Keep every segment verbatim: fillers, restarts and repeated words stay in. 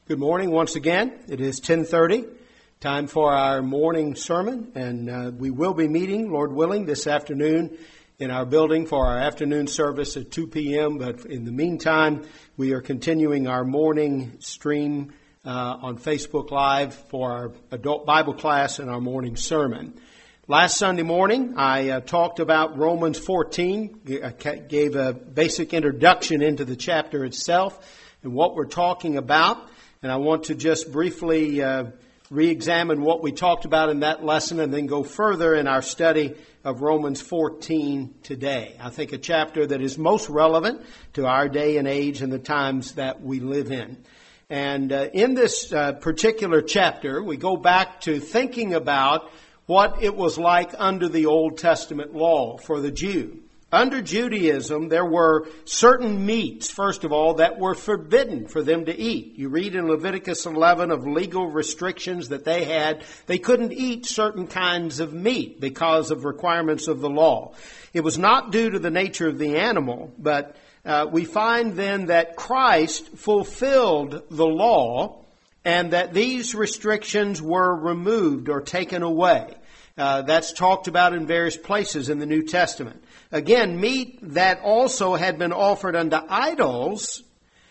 Good morning once again. It is ten thirty, time for our morning sermon, and uh, we will be meeting, Lord willing, this afternoon in our building for our afternoon service at two p.m., but in the meantime, we are continuing our morning stream uh, on Facebook Live for our adult Bible class and our morning sermon. Last Sunday morning, I uh, talked about Romans fourteen, gave a basic introduction into the chapter itself and what we're talking about. And I want to just briefly uh, re-examine what we talked about in that lesson and then go further in our study of Romans fourteen today. I think a chapter that is most relevant to our day and age and the times that we live in. And uh, in this uh, particular chapter, we go back to thinking about what it was like under the Old Testament law for the Jew. Under Judaism, there were certain meats, first of all, that were forbidden for them to eat. You read in Leviticus eleven of legal restrictions that they had. They couldn't eat certain kinds of meat because of requirements of the law. It was not due to the nature of the animal, but uh, we find then that Christ fulfilled the law and that these restrictions were removed or taken away. Uh, that's talked about in various places in the New Testament. Again, meat that also had been offered unto idols,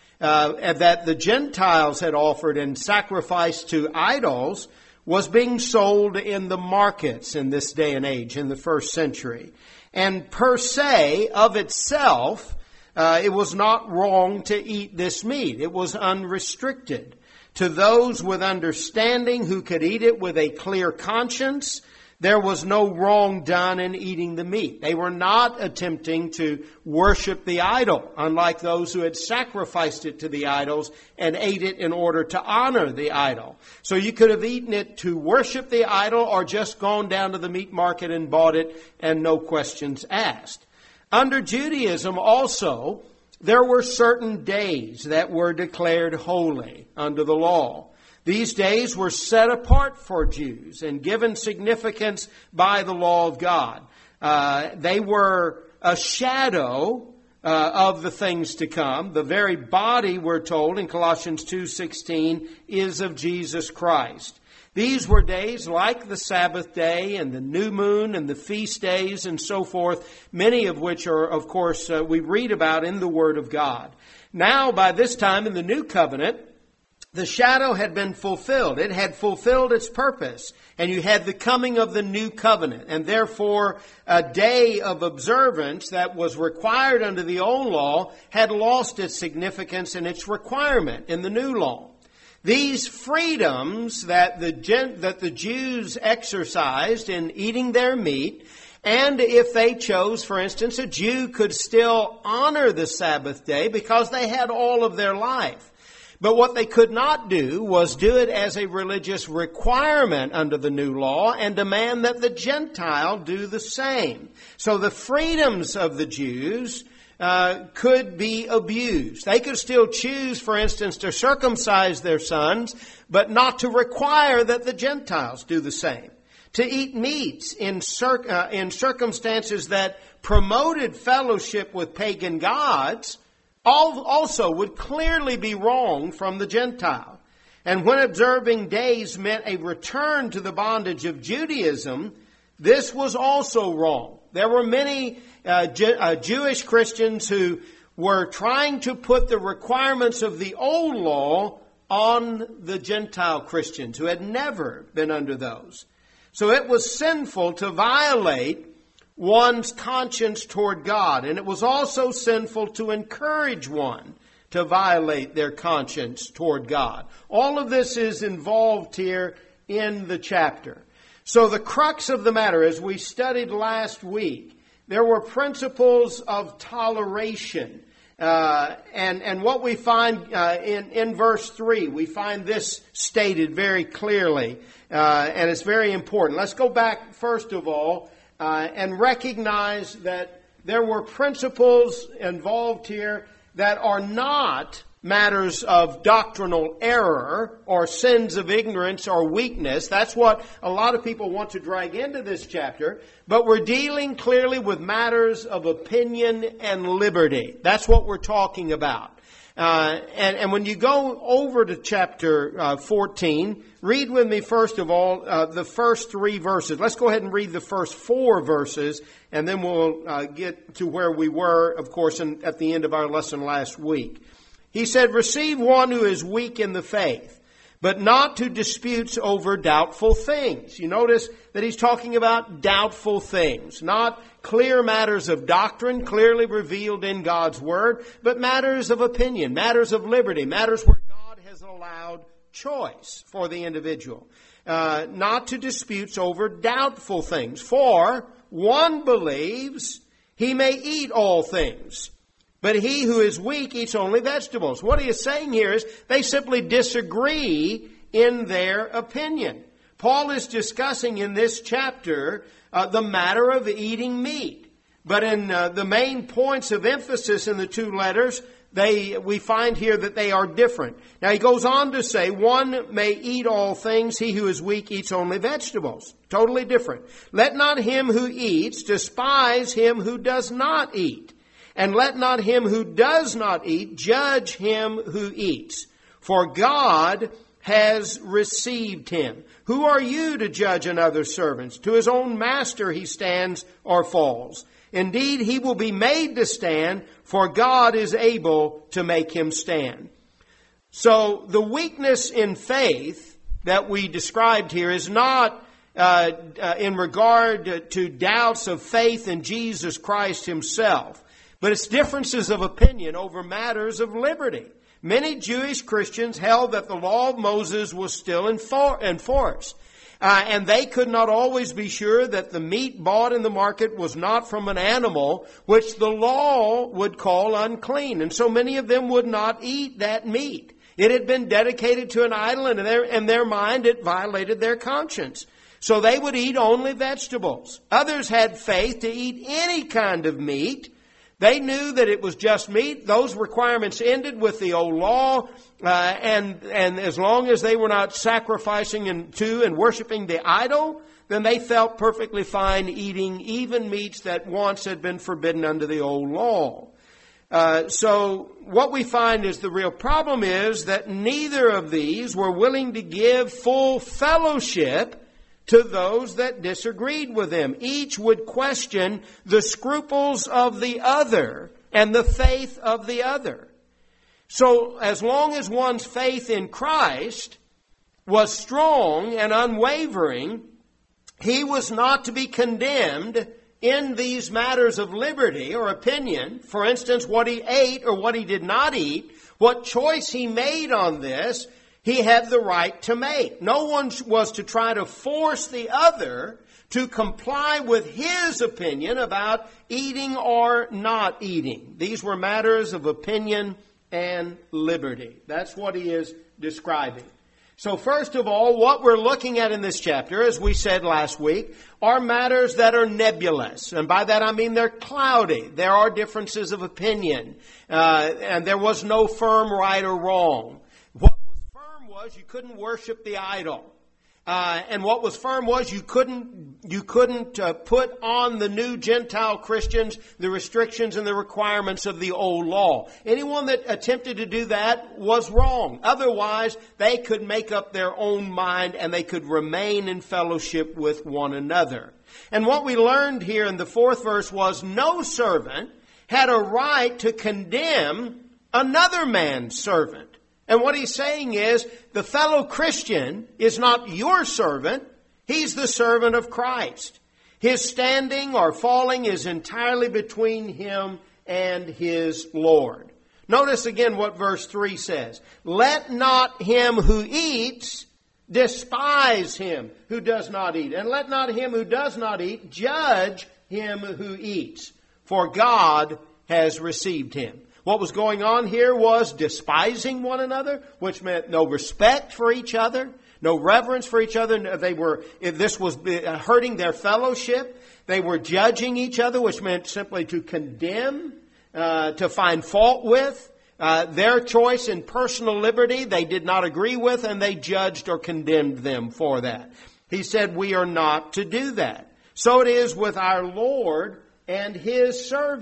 uh, that the Gentiles had offered and sacrificed to idols, was being sold in the markets in this day and age, in the first century. And per se, of itself, uh, it was not wrong to eat this meat. It was unrestricted. To those with understanding who could eat it with a clear conscience, there was no wrong done in eating the meat. They were not attempting to worship the idol, unlike those who had sacrificed it to the idols and ate it in order to honor the idol. So you could have eaten it to worship the idol or just gone down to the meat market and bought it and no questions asked. Under Judaism also, there were certain days that were declared holy under the law. These days were set apart for Jews and given significance by the law of God. Uh, they were a shadow uh, of the things to come. The very body, we're told in Colossians two sixteen, is of Jesus Christ. These were days like the Sabbath day and the new moon and the feast days and so forth, many of which are, of course, uh, we read about in the Word of God. Now, by this time in the New Covenant, the shadow had been fulfilled. It had fulfilled its purpose. And you had the coming of the new covenant. And therefore, a day of observance that was required under the old law had lost its significance and its requirement in the new law. These freedoms that the, that the Jews exercised in eating their meat, and if they chose, for instance, a Jew could still honor the Sabbath day because they had all of their life. But what they could not do was do it as a religious requirement under the new law and demand that the Gentile do the same. So the freedoms of the Jews uh, could be abused. They could still choose, for instance, to circumcise their sons, but not to require that the Gentiles do the same. To eat meats in, cir- uh, in circumstances that promoted fellowship with pagan gods also would clearly be wrong from the Gentile. And when observing days meant a return to the bondage of Judaism, this was also wrong. There were many uh, Ju- uh, Jewish Christians who were trying to put the requirements of the old law on the Gentile Christians who had never been under those. So it was sinful to violate one's conscience toward God. And it was also sinful to encourage one to violate their conscience toward God. All of this is involved here in the chapter. So the crux of the matter, as we studied last week, there were principles of toleration. Uh, and, and what we find uh, in, in verse three, we find this stated very clearly. Uh, and it's very important. Let's go back, first of all, Uh, and recognize that there were principles involved here that are not matters of doctrinal error or sins of ignorance or weakness. That's what a lot of people want to drag into this chapter. But we're dealing clearly with matters of opinion and liberty. That's what we're talking about. Uh, and, and when you go over to chapter uh, fourteen, read with me first of all uh, the first three verses. Let's go ahead and read the first four verses, and then we'll uh, get to where we were, of course, in, at the end of our lesson last week. He said, "Receive one who is weak in the faith, but not to disputes over doubtful things." You notice that he's talking about doubtful things, not clear matters of doctrine, clearly revealed in God's Word, but matters of opinion, matters of liberty, matters where God has allowed choice for the individual. Uh, not to disputes over doubtful things. For one believes he may eat all things, but he who is weak eats only vegetables. What he is saying here is they simply disagree in their opinion. Paul is discussing in this chapter uh, the matter of eating meat. But in uh, the main points of emphasis in the two letters, they we find here that they are different. Now he goes on to say, one may eat all things, he who is weak eats only vegetables. Totally different. Let not him who eats despise him who does not eat. And let not him who does not eat judge him who eats. For God has received him. Who are you to judge another's servants? To his own master he stands or falls. Indeed, he will be made to stand, for God is able to make him stand. So the weakness in faith that we described here is not uh, uh, in regard to doubts of faith in Jesus Christ himself, but it's differences of opinion over matters of liberty. Many Jewish Christians held that the law of Moses was still in force. Uh, and they could not always be sure that the meat bought in the market was not from an animal which the law would call unclean. And so many of them would not eat that meat. It had been dedicated to an idol, and in their, in their mind it violated their conscience. So they would eat only vegetables. Others had faith to eat any kind of meat. They knew that it was just meat. Those requirements ended with the old law. Uh, and, and as long as they were not sacrificing and to and worshiping the idol, then they felt perfectly fine eating even meats that once had been forbidden under the old law. Uh, so what we find is the real problem is that neither of these were willing to give full fellowship to those that disagreed with them. Each would question the scruples of the other and the faith of the other. So as long as one's faith in Christ was strong and unwavering, he was not to be condemned in these matters of liberty or opinion. For instance, what he ate or what he did not eat, what choice he made on this, he had the right to make. No one was to try to force the other to comply with his opinion about eating or not eating. These were matters of opinion and liberty. That's what he is describing. So first of all, what we're looking at in this chapter, as we said last week, are matters that are nebulous. And by that I mean they're cloudy. There are differences of opinion. Uh, and there was no firm right or wrong. What was firm was you couldn't worship the idol. Uh, and what was firm was you couldn't you couldn't uh, put on the new Gentile Christians the restrictions and the requirements of the old law. Anyone that attempted to do that was wrong. Otherwise, they could make up their own mind and they could remain in fellowship with one another. And what we learned here in the fourth verse was no servant had a right to condemn another man's servant. And what he's saying is, the fellow Christian is not your servant. He's the servant of Christ. His standing or falling is entirely between him and his Lord. Notice again what verse three says. Let not him who eats despise him who does not eat. And let not him who does not eat judge him who eats. For God has received him. What was going on here was despising one another, which meant no respect for each other, no reverence for each other. They were, this was hurting their fellowship. They were judging each other, which meant simply to condemn, uh, to find fault with. Uh, their choice in personal liberty they did not agree with, and they judged or condemned them for that. He said we are not to do that. So it is with our Lord and his servants.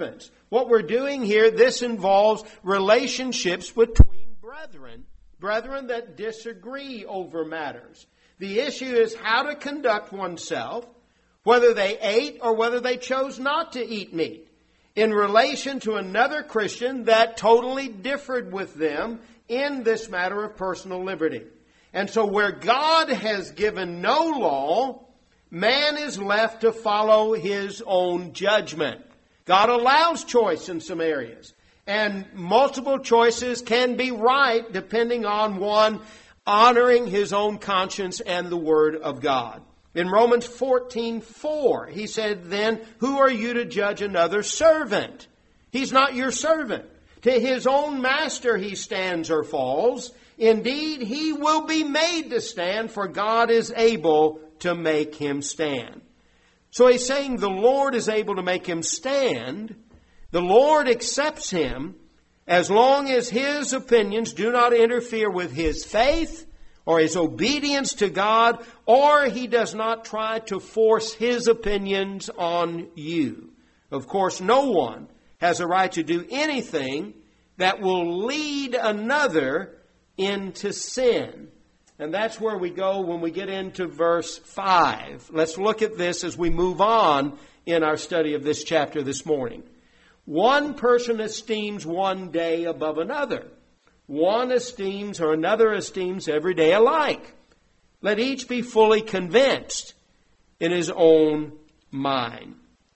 What we're doing here, this involves relationships between brethren, brethren that disagree over matters. The issue is how to conduct oneself, whether they ate or whether they chose not to eat meat, in relation to another Christian that totally differed with them in this matter of personal liberty. And so where God has given no law, man is left to follow his own judgment. God allows choice in some areas. And multiple choices can be right depending on one honoring his own conscience and the Word of God. In Romans fourteen four, he said, then, who are you to judge another servant? He's not your servant. To his own master he stands or falls. Indeed, he will be made to stand, for God is able to make him stand. So he's saying the Lord is able to make him stand. The Lord accepts him as long as his opinions do not interfere with his faith or his obedience to God, or he does not try to force his opinions on you. Of course, no one has a right to do anything that will lead another into sin. And that's where we go when we get into verse five. Let's look at this as we move on in our study of this chapter this morning. One person esteems one day above another. One esteems or another esteems every day alike. Let each be fully convinced in his own mind.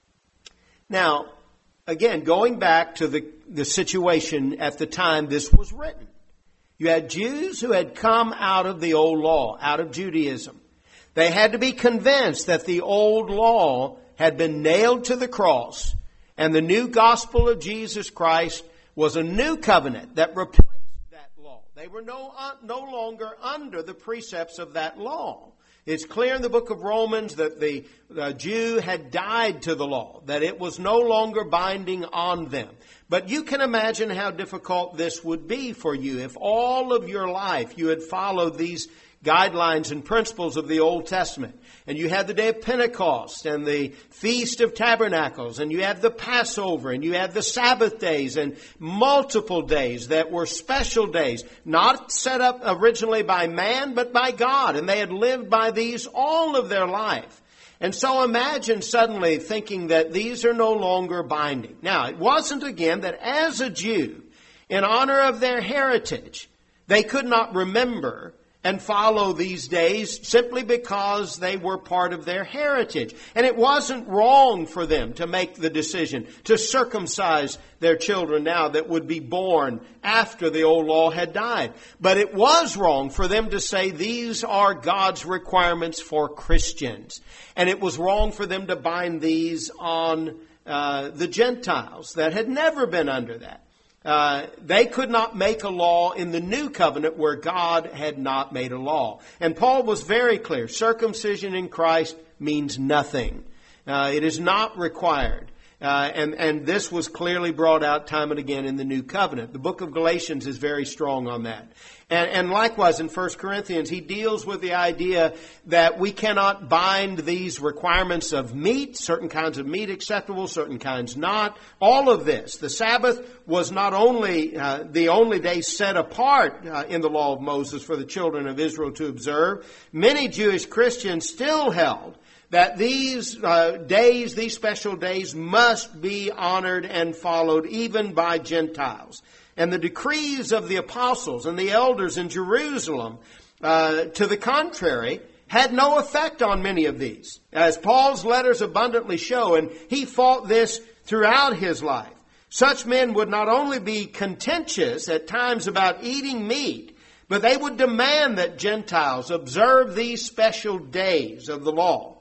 Now, again, going back to the, the situation at the time this was written. You had Jews who had come out of the old law, out of Judaism. They had to be convinced that the old law had been nailed to the cross, and the new gospel of Jesus Christ was a new covenant that replaced that law. They were no, uh, no longer under the precepts of that law. It's clear in the book of Romans that the, the Jew had died to the law, that it was no longer binding on them. But you can imagine how difficult this would be for you if all of your life you had followed these guidelines and principles of the Old Testament. And you had the day of Pentecost and the Feast of Tabernacles, and you had the Passover, and you had the Sabbath days, and multiple days that were special days, not set up originally by man, but by God. And they had lived by these all of their life. And so imagine suddenly thinking that these are no longer binding. Now, it wasn't, again, that as a Jew, in honor of their heritage, they could not remember and follow these days simply because they were part of their heritage. And it wasn't wrong for them to make the decision to circumcise their children now that would be born after the old law had died. But it was wrong for them to say these are God's requirements for Christians. And it was wrong for them to bind these on uh, the Gentiles that had never been under that. Uh, they could not make a law in the new covenant where God had not made a law. And Paul was very clear. Circumcision in Christ means nothing. Uh, it is not required. Uh, and, and this was clearly brought out time and again in the new covenant. The book of Galatians is very strong on that. And, and likewise in First Corinthians, he deals with the idea that we cannot bind these requirements of meat, certain kinds of meat acceptable, certain kinds not. All of this. The Sabbath was not only uh, the only day set apart uh, in the law of Moses for the children of Israel to observe. Many Jewish Christians still held that these uh, days, these special days, must be honored and followed even by Gentiles. And the decrees of the apostles and the elders in Jerusalem, uh, to the contrary, had no effect on many of these, as Paul's letters abundantly show, and he fought this throughout his life. Such men would not only be contentious at times about eating meat, but they would demand that Gentiles observe these special days of the law.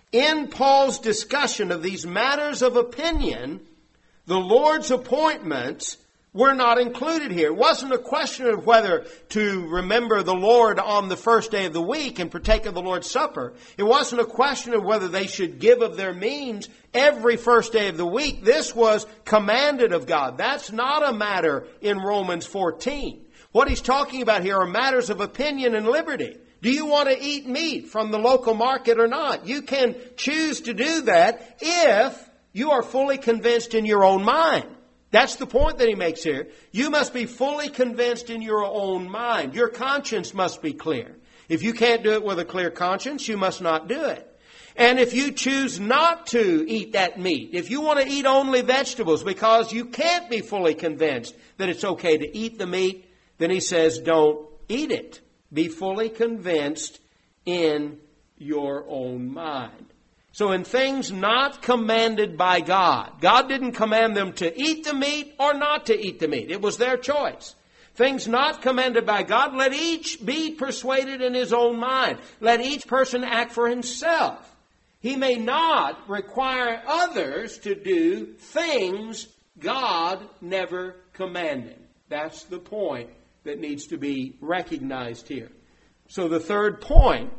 In Paul's discussion of these matters of opinion, the Lord's appointments were not included here. It wasn't a question of whether to remember the Lord on the first day of the week and partake of the Lord's Supper. It wasn't a question of whether they should give of their means every first day of the week. This was commanded of God. That's not a matter in Romans fourteen. What he's talking about here are matters of opinion and liberty. Do you want to eat meat from the local market or not? You can choose to do that if you are fully convinced in your own mind. That's the point that he makes here. You must be fully convinced in your own mind. Your conscience must be clear. If you can't do it with a clear conscience, you must not do it. And if you choose not to eat that meat, if you want to eat only vegetables because you can't be fully convinced that it's okay to eat the meat, then he says don't eat it. Be fully convinced in your own mind. So in things not commanded by God, God didn't command them to eat the meat or not to eat the meat. It was their choice. Things not commanded by God, let each be persuaded in his own mind. Let each person act for himself. He may not require others to do things God never commanded. That's the point that needs to be recognized here. So the third point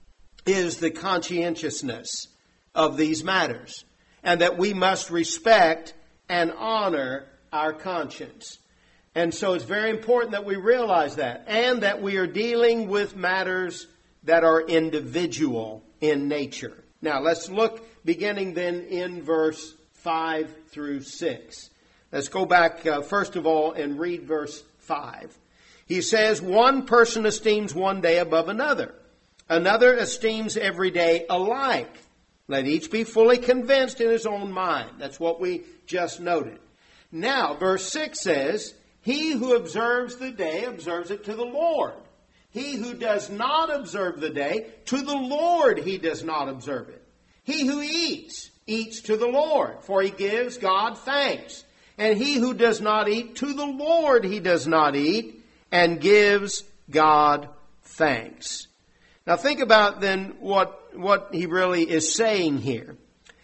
is the conscientiousness of these matters, and that we must respect and honor our conscience. And so it's very important that we realize that, and that we are dealing with matters that are individual in nature. Now let's look beginning then in verse five through six. Let's go back uh, first of all and read verse five. He says, one person esteems one day above another. Another esteems every day alike. Let each be fully convinced in his own mind. That's what we just noted. Now, verse six says, he who observes the day observes it to the Lord. He who does not observe the day, to the Lord he does not observe it. He who eats, eats to the Lord, for he gives God thanks. And he who does not eat, to the Lord he does not eat, and gives God thanks. Now think about then what, what he really is saying here.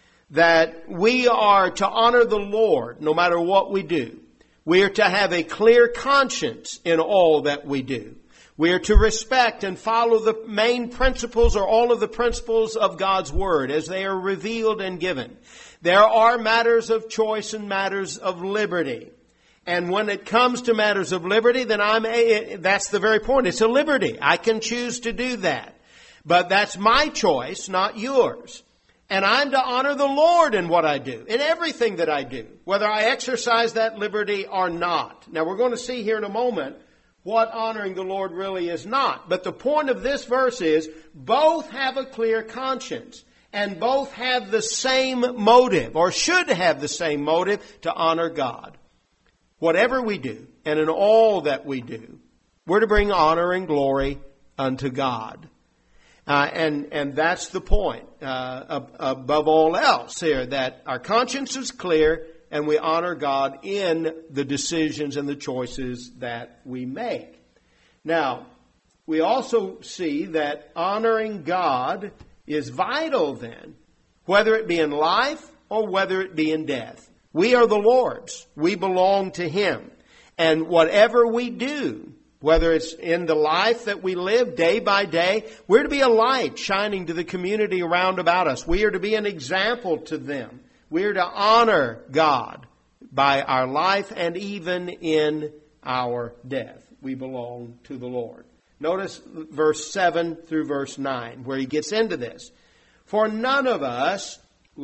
That we are to honor the Lord no matter what we do. We are to have a clear conscience in all that we do. We are to respect and follow the main principles or all of the principles of God's Word as they are revealed and given. There are matters of choice and matters of liberty. And when it comes to matters of liberty, then I'm a, that's the very point. It's a liberty. I can choose to do that. But that's my choice, not yours. And I'm to honor the Lord in what I do, in everything that I do, whether I exercise that liberty or not. Now we're going to see here in a moment what honoring the Lord really is not. But the point of this verse is both have a clear conscience and both have the same motive, or should have the same motive, to honor God. Whatever we do, and in all that we do, we're to bring honor and glory unto God. Uh, and, and that's the point, uh, above all else here, that our conscience is clear and we honor God in the decisions and the choices that we make. Now, we also see that honoring God is vital then, whether it be in life or whether it be in death. We are the Lord's. We belong to Him. And whatever we do, whether it's in the life that we live day by day, we're to be a light shining to the community around about us. We are to be an example to them. We are to honor God by our life and even in our death. We belong to the Lord. Notice verse seven through verse nine, where he gets into this. For none of us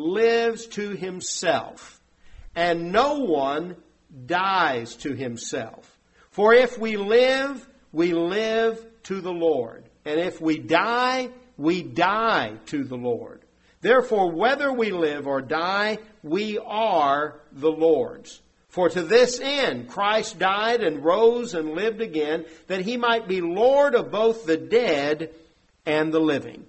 lives to himself, and no one dies to himself. For if we live, we live to the Lord. And if we die, we die to the Lord. Therefore, whether we live or die, we are the Lord's. For to this end Christ died and rose and lived again, that he might be Lord of both the dead and the living.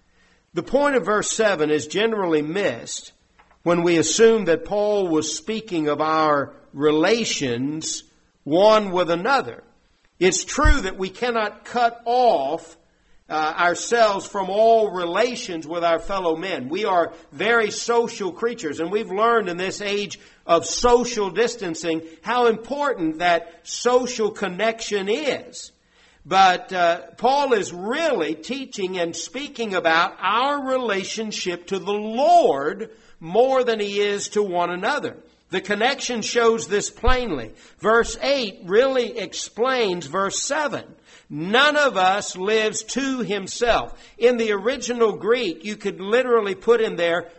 The point of verse seven is generally missed when we assume that Paul was speaking of our relations one with another. It's true that we cannot cut off uh, ourselves from all relations with our fellow men. We are very social creatures, and we've learned in this age of social distancing how important that social connection is. But uh, Paul is really teaching and speaking about our relationship to the Lord more than he is to one another. The connection shows this plainly. Verse eight really explains verse seven. None of us lives to himself. In the original Greek, you could literally put in there,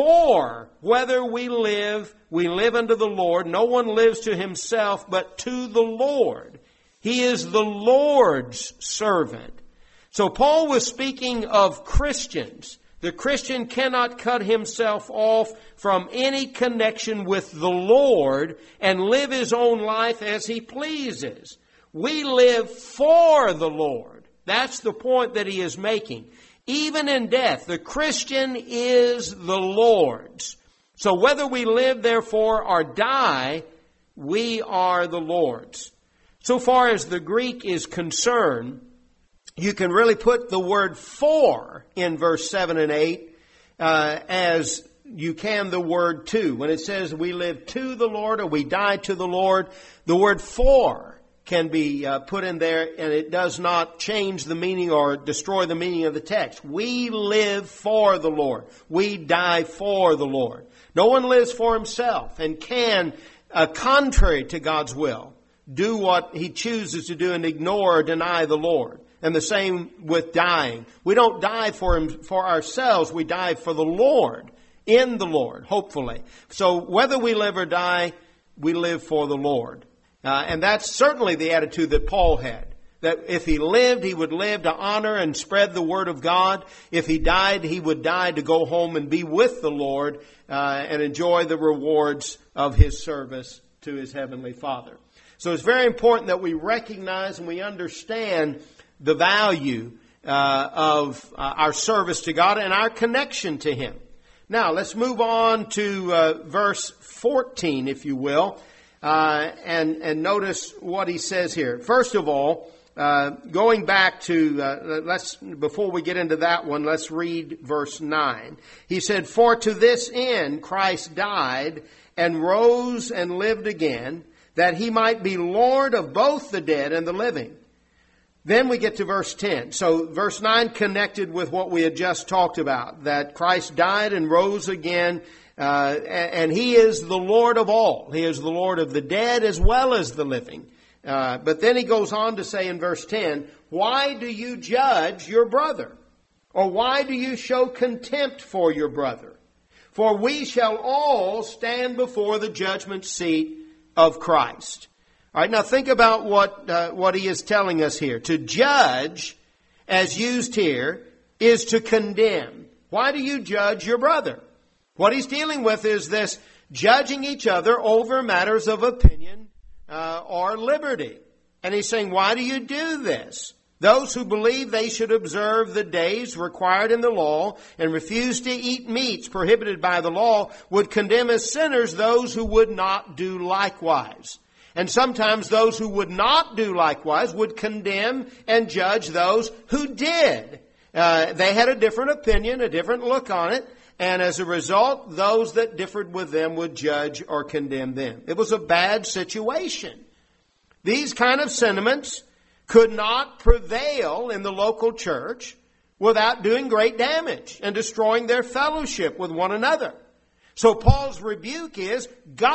for whether we live, we live unto the Lord. No one lives to himself, but to the Lord. He is the Lord's servant. So Paul was speaking of Christians. The Christian cannot cut himself off from any connection with the Lord and live his own life as he pleases. We live for the Lord. That's the point that he is making. Even in death, the Christian is the Lord's. So whether we live, therefore, or die, we are the Lord's. So far as the Greek is concerned, you can really put the word for in verse seven and eight uh, as you can the word to. When it says we live to the Lord or we die to the Lord, the word for can be uh, put in there, and it does not change the meaning or destroy the meaning of the text. We live for the Lord. We die for the Lord. No one lives for himself and can, uh, contrary to God's will, do what he chooses to do and ignore or deny the Lord. And the same with dying. We don't die for him, for ourselves. We die for the Lord, in the Lord, hopefully. So whether we live or die, we live for the Lord. Uh, and that's certainly the attitude that Paul had. That if he lived, he would live to honor and spread the Word of God. If he died, he would die to go home and be with the Lord uh, and enjoy the rewards of his service to his Heavenly Father. So it's very important that we recognize and we understand the value uh, of uh, our service to God and our connection to Him. Now, let's move on to uh, verse fourteen, if you will, uh, and, and notice what he says here. First of all, uh, going back to, uh, let's before we get into that one, let's read verse nine. He said, "For to this end Christ died and rose and lived again, that He might be Lord of both the dead and the living." Then we get to verse ten. So verse nine connected with what we had just talked about, that Christ died and rose again, uh, and He is the Lord of all. He is the Lord of the dead as well as the living. Uh, but then he goes on to say in verse ten, "Why do you judge your brother? Or why do you show contempt for your brother? For we shall all stand before the judgment seat of Christ." All right, now think about what uh, what he is telling us here. To judge, as used here, is to condemn. Why do you judge your brother? What he's dealing with is this judging each other over matters of opinion uh, or liberty. And he's saying, why do you do this? Those who believe they should observe the days required in the law and refuse to eat meats prohibited by the law would condemn as sinners those who would not do likewise. And sometimes those who would not do likewise would condemn and judge those who did. Uh, they had a different opinion, a different look on it, and as a result, those that differed with them would judge or condemn them. It was a bad situation. These kind of sentiments could not prevail in the local church without doing great damage and destroying their fellowship with one another. So Paul's rebuke is,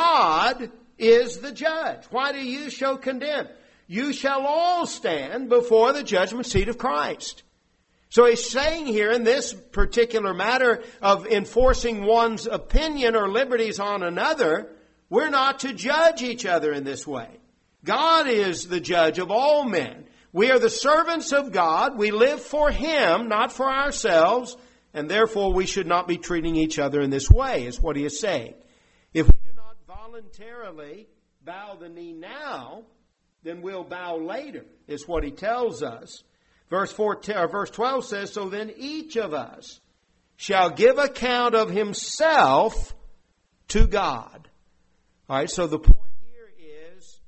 God is the judge. Why do you show contempt? You shall all stand before the judgment seat of Christ. So he's saying here in this particular matter of enforcing one's opinion or liberties on another, we're not to judge each other in this way. God is the judge of all men. We are the servants of God. We live for Him, not for ourselves, and therefore we should not be treating each other in this way, is what he is saying. If we do not voluntarily bow the knee now, then we'll bow later, is what he tells us. Verse fourteen, or verse twelve says, "So then each of us shall give account of himself to God." All right, so the point here is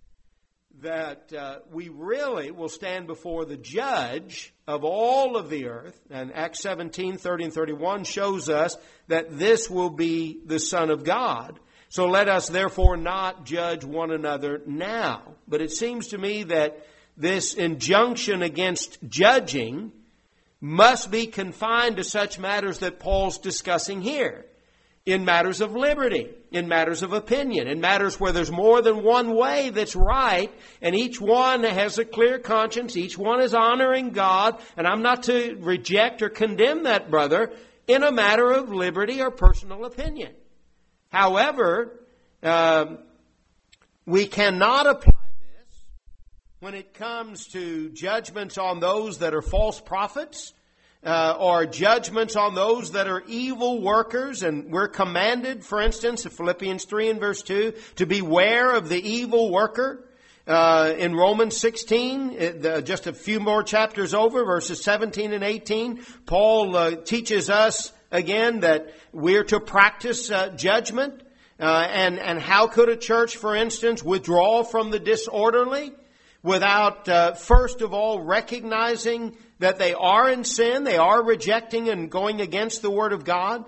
that uh, we really will stand before the judge of all of the earth. And Acts seventeen, thirty and thirty-one shows us that this will be the Son of God. So let us therefore not judge one another now. But it seems to me that this injunction against judging must be confined to such matters that Paul's discussing here. in matters of liberty, in matters of opinion, in matters where there's more than one way that's right, and each one has a clear conscience, each one is honoring God, and I'm not to reject or condemn that brother in a matter of liberty or personal opinion. However, um, we cannot apply this when it comes to judgments on those that are false prophets, Uh, or judgments on those that are evil workers. And we're commanded, for instance, in Philippians three and verse two, to beware of the evil worker. Uh, in Romans sixteen, it, uh, just a few more chapters over, verses seventeen and eighteen, Paul uh, teaches us again that we're to practice uh, judgment. Uh, and, and how could a church, for instance, withdraw from the disorderly without uh, first of all recognizing that they are in sin, they are rejecting and going against the Word of God?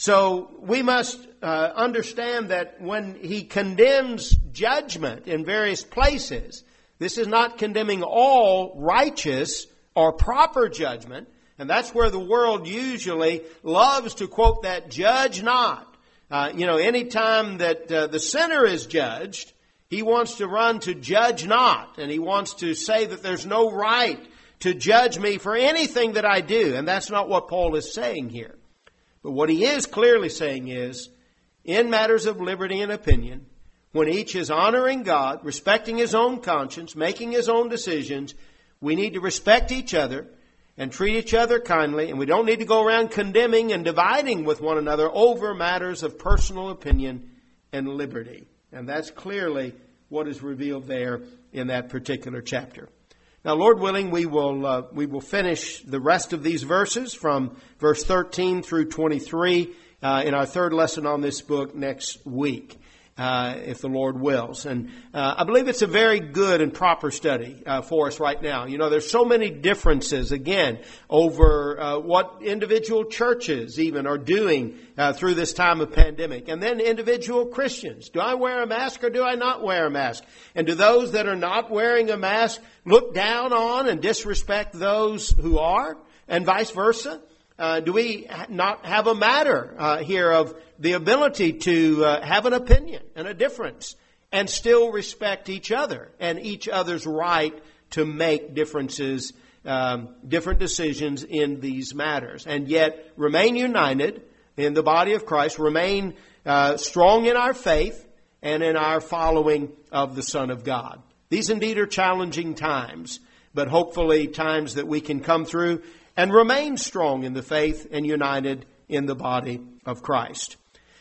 So we must uh, understand that when he condemns judgment in various places, this is not condemning all righteous or proper judgment. And that's where the world usually loves to quote that, judge not. Uh, you know, anytime that uh, the sinner is judged, he wants to run to judge not. And he wants to say that there's no right to judge me for anything that I do. And that's not what Paul is saying here. But what he is clearly saying is, in matters of liberty and opinion, when each is honoring God, respecting his own conscience, making his own decisions, we need to respect each other and treat each other kindly. And we don't need to go around condemning and dividing with one another over matters of personal opinion and liberty. And that's clearly what is revealed there in that particular chapter. Now, Lord willing, we will uh, we will finish the rest of these verses from verse thirteen through twenty-three uh, in our third lesson on this book next week, uh, if the Lord wills. And uh, I believe it's a very good and proper study uh, for us right now. You know, there's so many differences, again, over uh, what individual churches even are doing uh, through this time of pandemic. And then individual Christians. Do I wear a mask or do I not wear a mask? And do those that are not wearing a mask look down on and disrespect those who are, and vice versa? Uh, do we not have a matter uh, here of the ability to uh, have an opinion and a difference and still respect each other and each other's right to make differences, um, different decisions in these matters, and yet remain united in the body of Christ, remain uh, strong in our faith and in our following of the Son of God? These indeed are challenging times, but hopefully times that we can come through and remain strong in the faith and united in the body of Christ.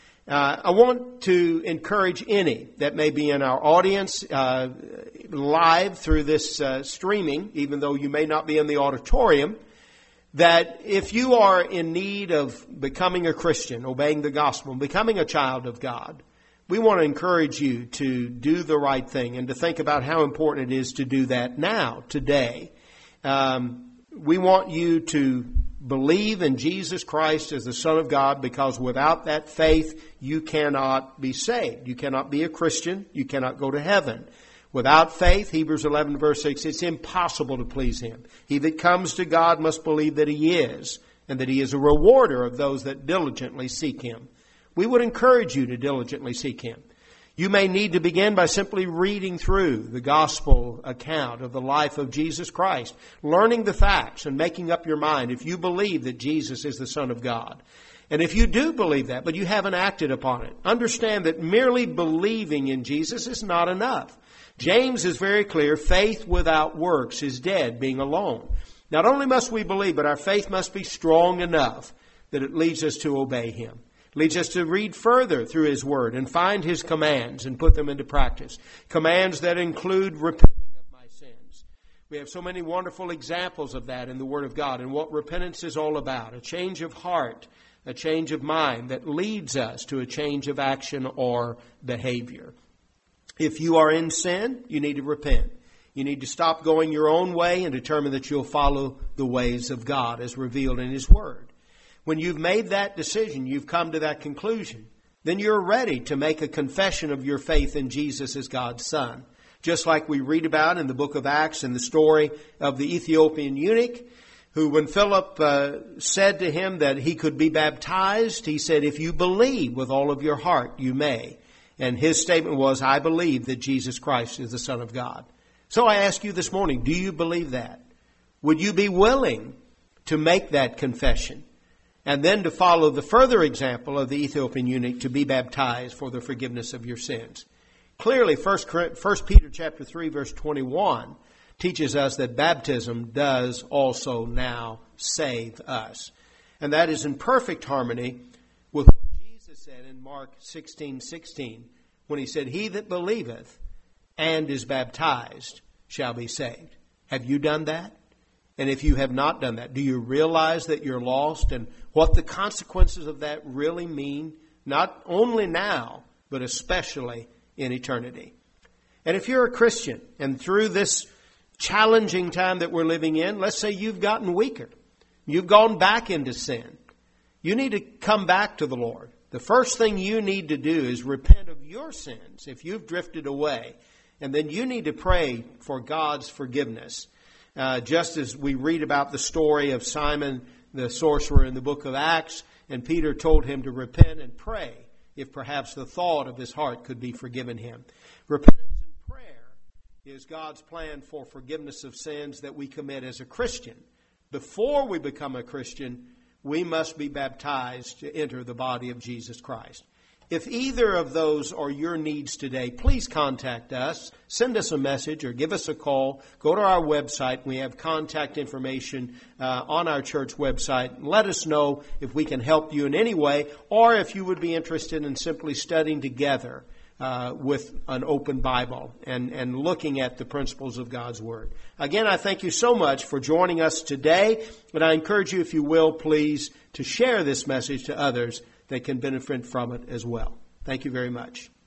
Uh, I want to encourage any that may be in our audience uh, live through this uh, streaming, even though you may not be in the auditorium, that if you are in need of becoming a Christian, obeying the gospel, becoming a child of God, we want to encourage you to do the right thing and to think about how important it is to do that now, today. Um, we want you to believe in Jesus Christ as the Son of God, because without that faith, you cannot be saved. You cannot be a Christian. You cannot go to heaven. Without faith, Hebrews eleven verse six, it's impossible to please Him. He that comes to God must believe that He is, and that He is a rewarder of those that diligently seek Him. We would encourage you to diligently seek Him. You may need to begin by simply reading through the gospel account of the life of Jesus Christ, learning the facts and making up your mind if you believe that Jesus is the Son of God. And if you do believe that, but you haven't acted upon it, understand that merely believing in Jesus is not enough. James is very clear, faith without works is dead, being alone. Not only must we believe, but our faith must be strong enough that it leads us to obey Him. Leads us to read further through His Word and find His commands and put them into practice. Commands that include repenting of my sins. We have so many wonderful examples of that in the Word of God and what repentance is all about. A change of heart, a change of mind that leads us to a change of action or behavior. If you are in sin, you need to repent. You need to stop going your own way and determine that you'll follow the ways of God as revealed in His Word. When you've made that decision, you've come to that conclusion, then you're ready to make a confession of your faith in Jesus as God's Son. Just like we read about in the book of Acts in the story of the Ethiopian eunuch, who, when Philip uh, said to him that he could be baptized, he said, if you believe with all of your heart, you may. And his statement was, I believe that Jesus Christ is the Son of God. So I ask you this morning, do you believe that? Would you be willing to make that confession? And then to follow the further example of the Ethiopian eunuch to be baptized for the forgiveness of your sins. Clearly, First Peter chapter three, verse twenty-one teaches us that baptism does also now save us. And that is in perfect harmony with what Jesus said in Mark sixteen sixteen, when he said, he that believeth and is baptized shall be saved. Have you done that? And if you have not done that, do you realize that you're lost and what the consequences of that really mean, not only now, but especially in eternity? And if you're a Christian and through this challenging time that we're living in, let's say you've gotten weaker, you've gone back into sin, you need to come back to the Lord. The first thing you need to do is repent of your sins if you've drifted away. And then you need to pray for God's forgiveness. Uh, just as we read about the story of Simon the sorcerer in the book of Acts, and Peter told him to repent and pray if perhaps the thought of his heart could be forgiven him. Repentance and prayer is God's plan for forgiveness of sins that we commit as a Christian. Before we become a Christian, we must be baptized to enter the body of Jesus Christ. If either of those are your needs today, please contact us. Send us a message or give us a call. Go to our website. We have contact information uh, on our church website. Let us know if we can help you in any way, or if you would be interested in simply studying together uh, with an open Bible and, and looking at the principles of God's Word. Again, I thank you so much for joining us today, and I encourage you, if you will, please, to share this message to others that can benefit from it as well. Thank you very much.